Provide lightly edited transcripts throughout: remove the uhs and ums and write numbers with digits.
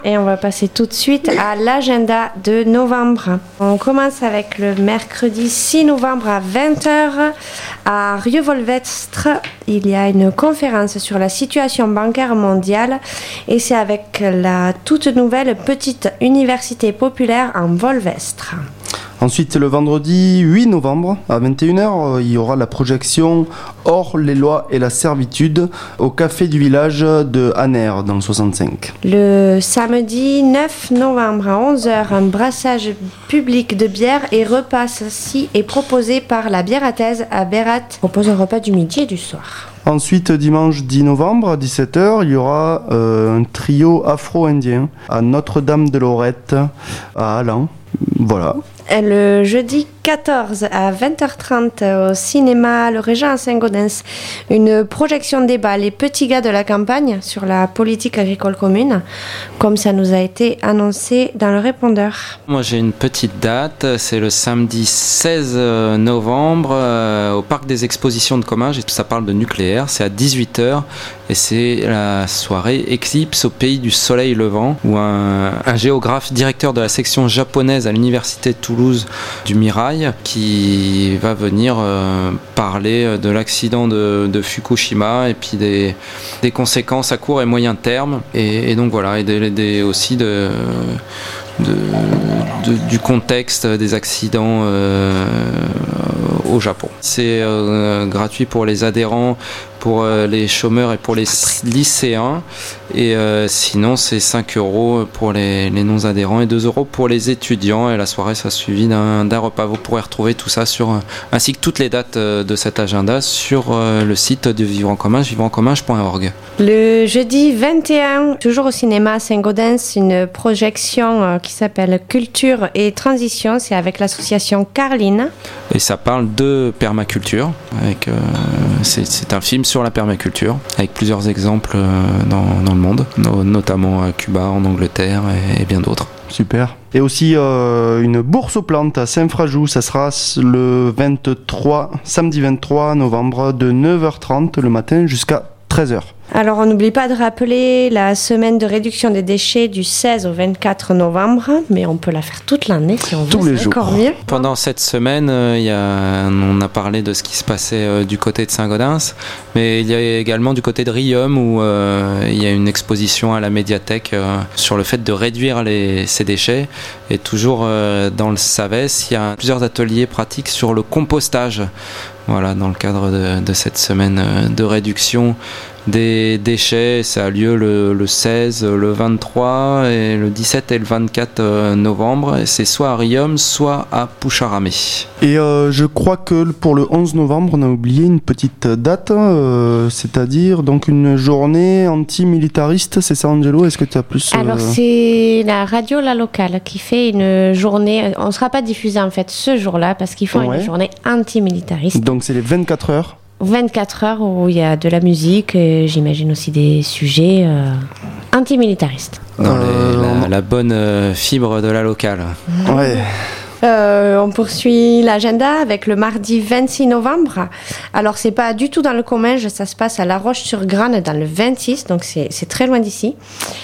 Et on va passer tout de suite à l'agenda de novembre. On commence avec le mercredi 6 novembre à 20h à Rievolvestre. Il y a une conférence sur la situation bancaire mondiale et c'est avec la toute nouvelle petite université populaire en Volvestre. Ensuite, le vendredi 8 novembre à 21h, il y aura la projection Hors les lois et la servitude au café du village de Hanner dans le 65. Le samedi 9 novembre à 11h, un brassage public de bière et repas assis est proposé par la Biérathèse à Bérat. Propose un repas du midi et du soir. Ensuite, dimanche 10 novembre à 17h, il y aura un trio afro-indien à Notre-Dame de Lorette à Allan. Voilà. Le jeudi 14 à 20h30 au cinéma Le Régent à Saint-Gaudens, une projection débat Les petits gars de la campagne sur la politique agricole commune, comme ça nous a été annoncé dans le répondeur. Moi j'ai une petite date, c'est le samedi 16 novembre au parc des expositions de Comminges, et tout ça parle de nucléaire, c'est à 18h et c'est la soirée Éclipse au pays du soleil levant, où un géographe directeur de la section japonaise à l'université de Toulouse du Mirail qui va venir parler de l'accident de Fukushima et puis des conséquences à court et moyen terme et donc voilà, et aussi du contexte des accidents au Japon. C'est gratuit pour les adhérents, pour les chômeurs et pour les lycéens, et sinon c'est 5 € pour les non-adhérents et 2 € pour les étudiants, et la soirée sera suivie d'un repas. Vous pourrez retrouver tout ça ainsi que toutes les dates de cet agenda sur le site de Vivre en Comminges, vivrencomminges.org. Le jeudi 21, toujours au cinéma à Saint-Gaudens, une projection qui s'appelle Culture et Transition, c'est avec l'association Carline. Et ça parle de permaculture, c'est un film sur la permaculture, avec plusieurs exemples dans le monde, notamment à Cuba, en Angleterre et bien d'autres. Super. Et aussi une bourse aux plantes à Saint-Frajou, ça sera le samedi 23 novembre de 9h30 le matin jusqu'à 13h. Alors, on n'oublie pas de rappeler la semaine de réduction des déchets du 16 au 24 novembre, mais on peut la faire toute l'année si on veut. Tous les jours. Encore mieux. Pendant cette semaine, on a parlé de ce qui se passait du côté de Saint-Gaudens, mais il y a également du côté de Riom où il y a une exposition à la médiathèque sur le fait de réduire ces déchets. Et toujours dans le Savès, il y a plusieurs ateliers pratiques sur le compostage. Voilà, dans le cadre de cette semaine de réduction des déchets, ça a lieu le 16, le 23 et le 17 et le 24 novembre. Et c'est soit à Riom, soit à Poucharamé. Et je crois que pour le 11 novembre, on a oublié une petite date, c'est-à-dire donc une journée antimilitariste, c'est ça Angelo? Est-ce que tu as plus... Alors c'est la radio La Locale qui fait une journée, on ne sera pas diffusé en fait ce jour-là parce qu'ils font une journée antimilitariste. Donc c'est les 24 heures 24 heures où il y a de la musique et j'imagine aussi des sujets antimilitaristes. Dans la bonne fibre de La Locale. Ouais. On poursuit l'agenda avec le mardi 26 novembre. Alors, c'est pas du tout dans le Comminges, ça se passe à La Roche-sur-Grane dans le 26, donc c'est très loin d'ici.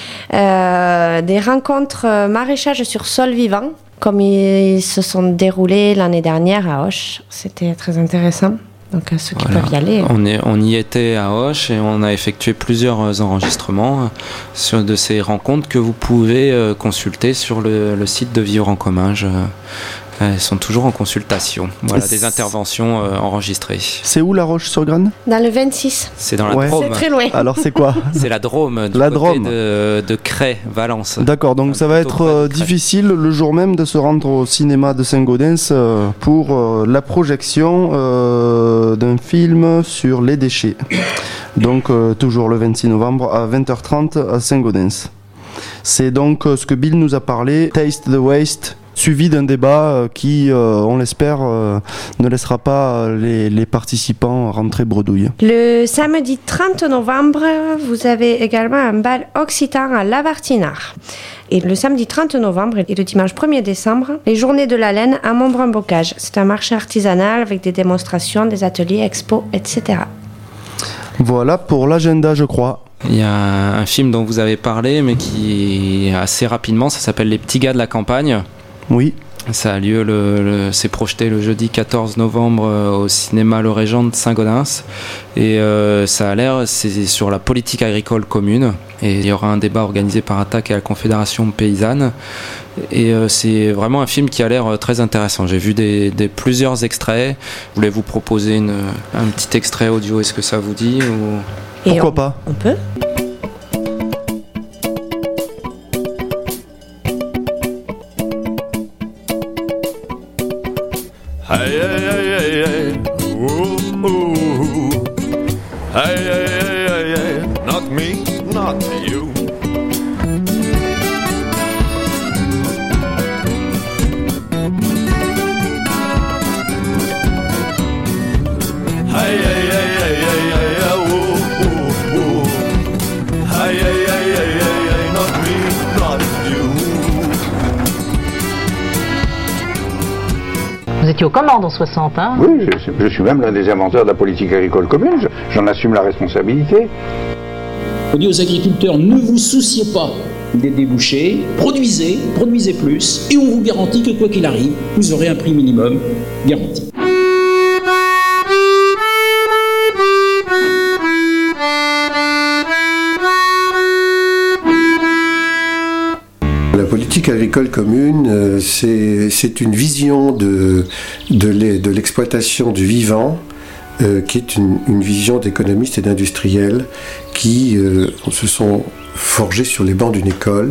Des rencontres maraîchage sur sol vivant, comme ils se sont déroulés l'année dernière à Auch. C'était très intéressant. Donc ceux qui peuvent y aller. On y était à Auch et on a effectué plusieurs enregistrements de ces rencontres que vous pouvez consulter sur le site de Vivre en Comminges. Elles sont toujours en consultation. Voilà, des interventions enregistrées. C'est où La Roche-sur-Grane? Dans le 26. C'est dans la Drôme. C'est très loin. Alors c'est quoi? C'est la Drôme, du côté de Cray, Valence. D'accord, donc ça va être difficile le jour même de se rendre au cinéma de Saint-Gaudens pour la projection d'un film sur les déchets. Donc toujours le 26 novembre à 20h30 à Saint-Gaudens. C'est donc ce que Bill nous a parlé, Taste the Waste, suivi d'un débat qui, on l'espère, ne laissera pas les participants rentrer bredouille. Le samedi 30 novembre, vous avez également un bal occitan à Lavartinard. Et le samedi 30 novembre et le dimanche 1er décembre, les Journées de la Laine à Montbrun-Bocage. C'est un marché artisanal avec des démonstrations, des ateliers, expos, etc. Voilà pour l'agenda, je crois. Il y a un film dont vous avez parlé, mais qui assez rapidement, ça s'appelle Les petits gars de la campagne. Oui. Ça a lieu, c'est projeté le jeudi 14 novembre au cinéma Le Régent de Saint-Gaudens. Et ça a l'air, c'est sur la politique agricole commune. Et il y aura un débat organisé par Attaque et la Confédération paysanne. Et c'est vraiment un film qui a l'air très intéressant. J'ai vu plusieurs extraits. Je voulais vous proposer un petit extrait audio. Est-ce que ça vous dit ou... Pourquoi pas ? On peut ? Hey, hey, hey, hey, hey, ooh, ooh. Hey, hey, hey, hey, hey, not me, not you. Hey, hey, hey, hey, hey, hey, ooh, ooh, ooh. Hey, hey, hey, hey, hey, hey, not me, not you. Vous étiez aux commandes en 60, hein? Oui, je suis même l'un des inventeurs de la politique agricole commune, j'en assume la responsabilité. On dit aux agriculteurs, ne vous souciez pas des débouchés, produisez plus, et on vous garantit que quoi qu'il arrive, vous aurez un prix minimum garanti. La politique agricole commune, c'est une vision de l'exploitation du vivant, qui est une vision d'économistes et d'industriels qui se sont forgés sur les bancs d'une école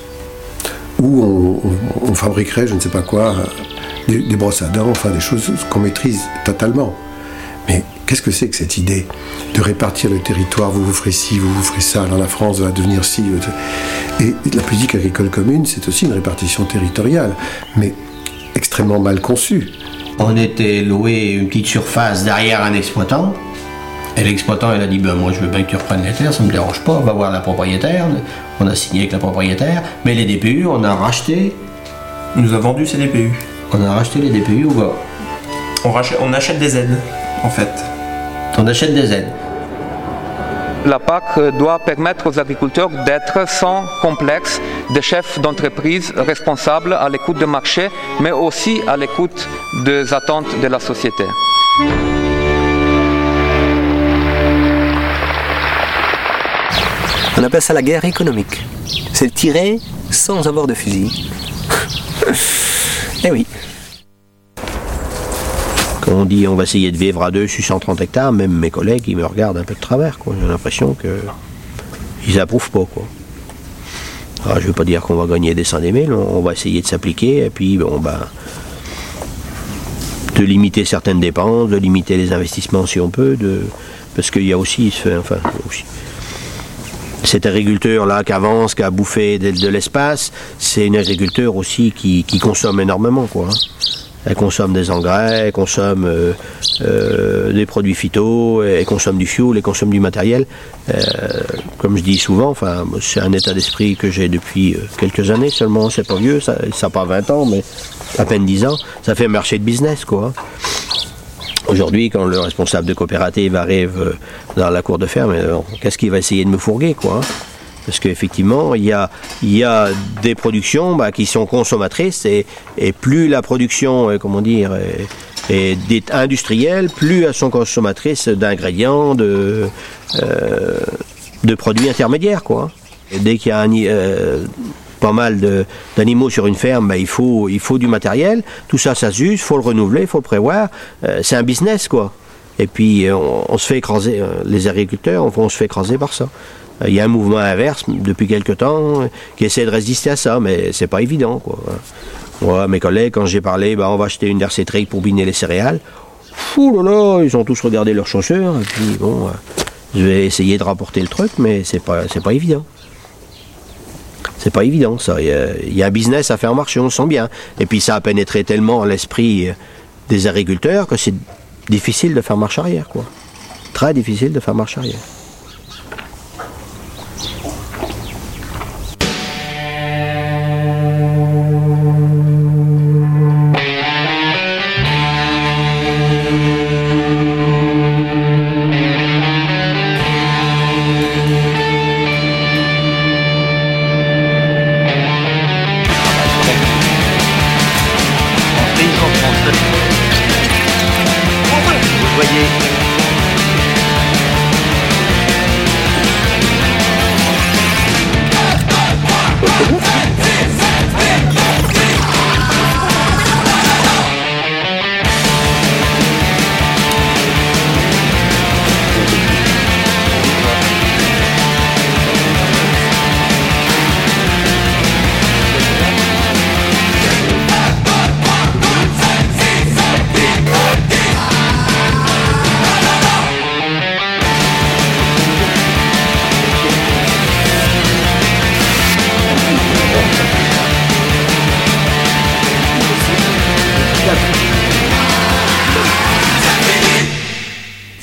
où on fabriquerait, je ne sais pas quoi, des brosses à dents, enfin des choses qu'on maîtrise totalement. Mais qu'est-ce que c'est que cette idée de répartir le territoire, vous ferez ci, vous ferez ça, alors la France va devenir ci. Et la politique agricole commune, c'est aussi une répartition territoriale, mais extrêmement mal conçue. On était loué une petite surface derrière un exploitant, et l'exploitant il a dit ben, moi je veux bien que tu reprennes les terres, ça ne me dérange pas, on va voir la propriétaire, on a signé avec la propriétaire, mais les DPU on a racheté. Il nous a vendu ces DPU. On a racheté les DPU ou pas? On achète des aides, en fait. On achète des aides. La PAC doit permettre aux agriculteurs d'être sans complexe des chefs d'entreprise responsables à l'écoute du marché, mais aussi à l'écoute des attentes de la société. On appelle ça la guerre économique. C'est tirer sans avoir de fusil. Eh oui. Quand on dit on va essayer de vivre à deux sur 130 hectares, même mes collègues ils me regardent un peu de travers, quoi. J'ai l'impression qu'ils approuvent pas, quoi. Alors, je ne veux pas dire qu'on va gagner des centaines de mille, on va essayer de s'appliquer et puis bon, de limiter certaines dépenses, de limiter les investissements si on peut, parce qu'il y a aussi, cet agriculteur là qui avance, qui a bouffé de l'espace, c'est une agriculteur aussi qui consomme énormément, quoi. Elle consomme des engrais, elle consomme des produits phyto, elle consomme du fioul, elle consomme du matériel. Comme je dis souvent, c'est un état d'esprit que j'ai depuis quelques années seulement, c'est pas vieux, ça n'a pas 20 ans, mais à peine 10 ans, ça fait un marché de business, quoi. Aujourd'hui, quand le responsable de coopérative arrive dans la cour de ferme, qu'est-ce qu'il va essayer de me fourguer, quoi? Parce qu'effectivement, il y a des productions qui sont consommatrices et plus la production, est dite industrielle, plus elles sont consommatrices d'ingrédients, de produits intermédiaires, quoi. Et dès qu'il y a pas mal d'animaux sur une ferme, il faut du matériel, tout ça s'use, il faut le renouveler, il faut le prévoir, c'est un business, quoi. Et puis on se fait écraser, les agriculteurs, on se fait écraser par ça. Il y a un mouvement inverse depuis quelque temps qui essaie de résister à ça, mais c'est pas évident, quoi. Moi, mes collègues, quand j'ai parlé, on va acheter une dercétrique pour biner les céréales, fou là là, ils ont tous regardé leurs chaussures, et puis bon, je vais essayer de rapporter le truc, mais c'est pas évident. C'est pas évident, ça. Il y a un business à faire marcher, on le sent bien. Et puis ça a pénétré tellement l'esprit des agriculteurs que c'est difficile de faire marche arrière, quoi. Très difficile de faire marche arrière.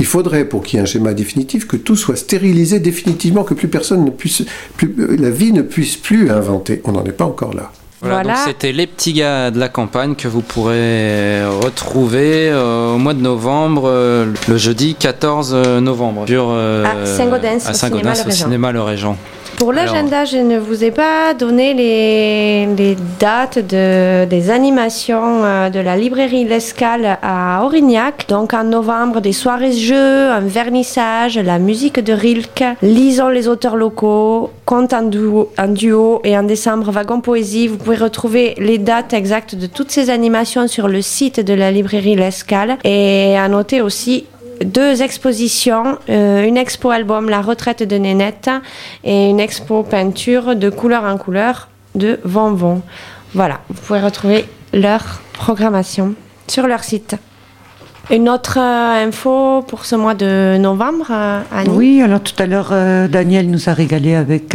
faudrait, pour qu'il y ait un schéma définitif, que tout soit stérilisé définitivement, que plus personne ne puisse, la vie ne puisse plus inventer. On n'en est pas encore là. Voilà, donc c'était Les Petits Gars de la Campagne que vous pourrez retrouver au mois de novembre, le jeudi 14 novembre, à Saint-Gaudens, au cinéma Le Régent. Pour l'agenda, je ne vous ai pas donné les dates des animations de la librairie L'Escale à Aurignac. Donc en novembre, des soirées jeux, un vernissage, la musique de Rilke, lisons les auteurs locaux, contes en duo et en décembre, Wagon Poésie. Vous pouvez retrouver les dates exactes de toutes ces animations sur le site de la librairie L'Escale. Et à noter aussi 2 expositions, une expo album La Retraite de Nénette et une expo peinture de couleur en couleur de Vonvon. Voilà, vous pouvez retrouver leur programmation sur leur site. Une autre info pour ce mois de novembre, Annie? Oui, alors tout à l'heure, Daniel nous a régalé avec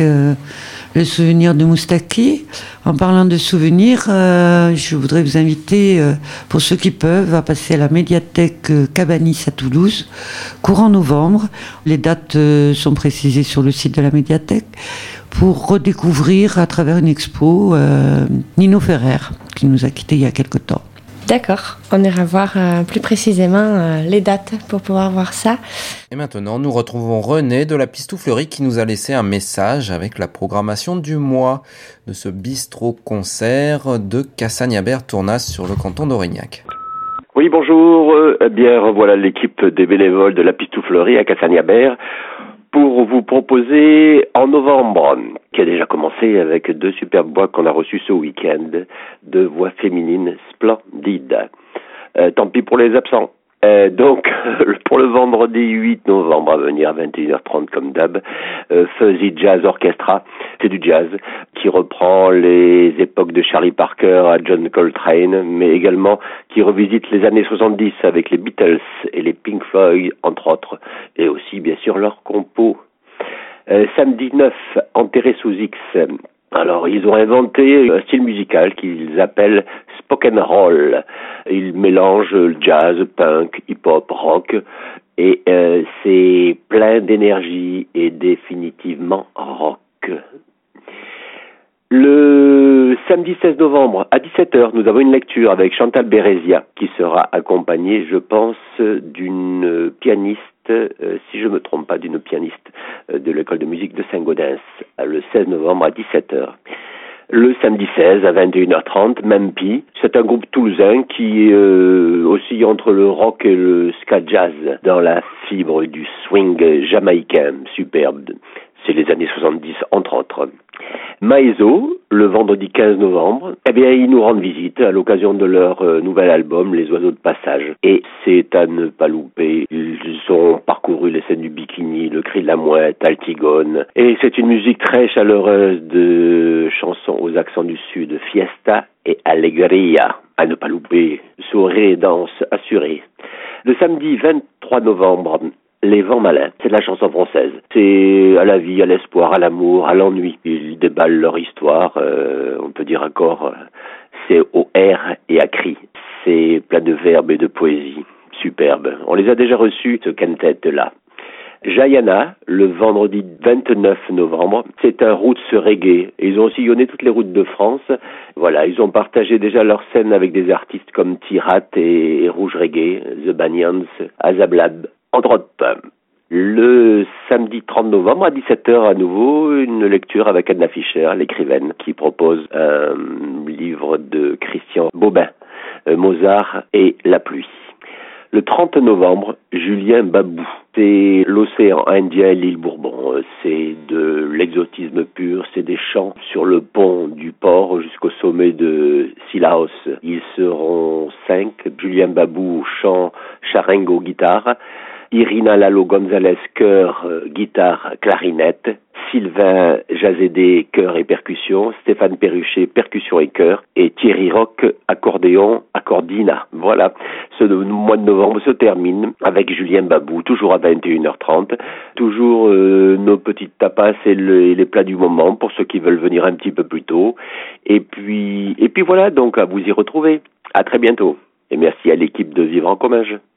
le souvenir de Moustaki. En parlant de souvenirs, je voudrais vous inviter, pour ceux qui peuvent, à passer à la médiathèque Cabanis à Toulouse, courant novembre. Les dates sont précisées sur le site de la médiathèque, pour redécouvrir à travers une expo Nino Ferrer, qui nous a quittés il y a quelque temps. D'accord, on ira voir plus précisément les dates pour pouvoir voir ça. Et maintenant, nous retrouvons René de la Pistouflerie qui nous a laissé un message avec la programmation du mois de ce bistrot-concert de Cassagnabert-Tournas sur le canton d'Aurignac. Oui, bonjour. Bien, voilà l'équipe des bénévoles de la Pistouflerie à Cassagnabert pour vous proposer en novembre, qui a déjà commencé avec 2 superbes voix qu'on a reçues ce week-end, 2 voix féminines splendides. Tant pis pour les absents. Donc, pour le vendredi 8 novembre à venir à 21h30 comme d'hab, Fuzzy Jazz Orchestra, c'est du jazz qui reprend les époques de Charlie Parker à John Coltrane, mais également qui revisite les années 70 avec les Beatles et les Pink Floyd, entre autres, et aussi bien sûr leurs compos. Samedi 9, Enterré sous X. Alors, ils ont inventé un style musical qu'ils appellent spoken roll. Ils mélangent jazz, punk, hip-hop, rock, et c'est plein d'énergie et définitivement rock. Le samedi 16 novembre, à 17h, nous avons une lecture avec Chantal Bérézia, qui sera accompagnée, je pense, d'une pianiste, si je ne me trompe pas, d'une pianiste de l'école de musique de Saint-Gaudens, le 16 novembre à 17h. Le samedi 16 à 21h30, Mempi, c'est un groupe toulousain qui oscille entre le rock et le ska jazz dans la fibre du swing jamaïcain, superbe. C'est les années 70, entre autres. Maezo, le vendredi 15 novembre, eh bien, ils nous rendent visite à l'occasion de leur nouvel album, Les Oiseaux de Passage. Et c'est à ne pas louper. Ils ont parcouru les scènes du Bikini, le Cri de la Mouette, Altigone. Et c'est une musique très chaleureuse de chansons aux accents du Sud, Fiesta et Alegria. À ne pas louper, soirée et danse assurée. Le samedi 23 novembre, Les Vents Malins, c'est de la chanson française. C'est à la vie, à l'espoir, à l'amour, à l'ennui. Ils déballent leur histoire, on peut dire encore, c'est au R et à cri. C'est plein de verbes et de poésie, superbe. On les a déjà reçus, ce quintet-là. Jayana, le vendredi 29 novembre, c'est un roots reggae. Ils ont sillonné toutes les routes de France. Voilà, ils ont partagé déjà leur scène avec des artistes comme Tirat et Rouge Reggae, The Banyans, Azablab, entre autres. Le samedi 30 novembre à 17h à nouveau, une lecture avec Anna Fischer, l'écrivaine, qui propose un livre de Christian Bobin, Mozart et la pluie. Le 30 novembre, Julien Babou. C'est l'océan Indien et l'île Bourbon. C'est de l'exotisme pur. C'est des chants sur le pont du port jusqu'au sommet de Sillaos. Ils seront 5. Julien Babou, chant, charengo, guitare. Irina Lalo Gonzalez, chœur, guitare, clarinette. Sylvain Jazédé, chœur et percussion. Stéphane Perruchet, percussion et chœur. Et Thierry Roch, accordéon, accordina. Voilà. Ce mois de novembre se termine avec Julien Babou, toujours à 21h30. Toujours nos petites tapas et les plats du moment pour ceux qui veulent venir un petit peu plus tôt. Et puis voilà, donc à vous y retrouver. À très bientôt. Et merci à l'équipe de Vivre en Comminges.